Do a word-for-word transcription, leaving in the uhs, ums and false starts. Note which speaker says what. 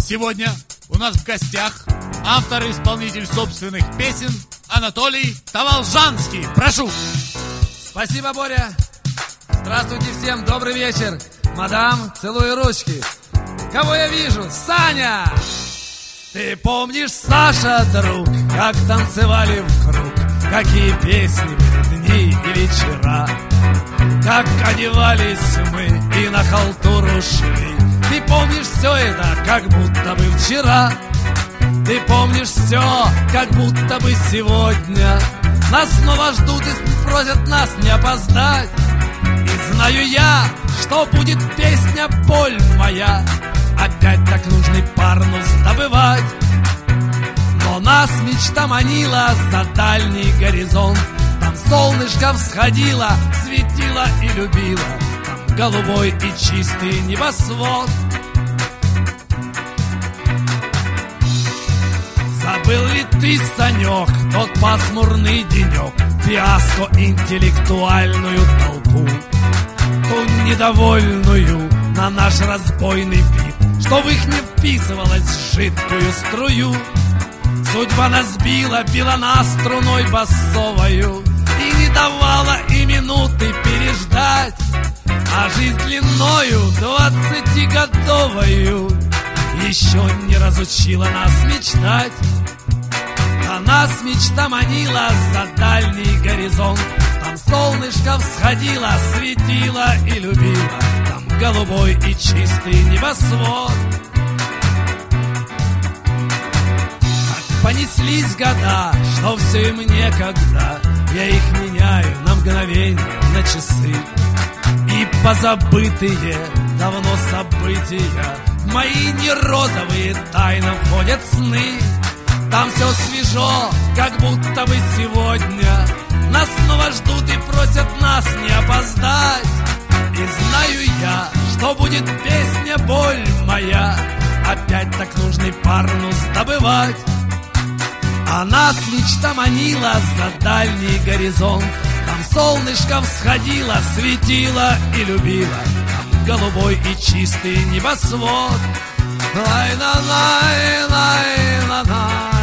Speaker 1: Сегодня у нас в гостях автор и исполнитель собственных песен Анатолий Таволжанский. Прошу.
Speaker 2: Спасибо, Боря. Здравствуйте всем, добрый вечер. Мадам, целую ручки. Кого я вижу? Саня! Ты помнишь, Саша, друг, как танцевали в круг, какие песни были дни и вечера, как одевались мы и на халтуру шли. Ты помнишь все это, как будто бы вчера. Ты помнишь все, как будто бы сегодня. Нас снова ждут и просят нас не опоздать. И знаю я, что будет песня «Боль моя». Опять так нужный парнус добывать. Но нас мечта манила за дальний горизонт. Там солнышко всходило, светило и любило. Там голубой и чистый небосвод. Забыл ли ты, Санек, тот пасмурный денек, фиаско интеллектуальную толпу, ту недовольную на наш разбойный вид, что в их не вписывалась в жидкую струю. Судьба нас била, била нас струной басовою и не давала и минуты переждать. А жизнь длиною двадцатигодовою еще не разучила нас мечтать. А нас мечта манила за дальний горизонт. Там солнышко всходило, светило и любило. Там голубой и чистый небосвод. Так понеслись года, что все им некогда. Я их меняю на мгновение, на часы. И позабытые давно события в мои не розовые тайно входят сны. Там все свежо, как будто бы сегодня. Нас снова ждут и просят нас не опоздать. И знаю я, что будет песня «Боль моя». Опять так нужный парнус добывать. А нас мечта манила за дальний горизонт. Там солнышко всходило, светило и любило. Там голубой и чистый небосвод. Лай-на-лай-лай-на-на.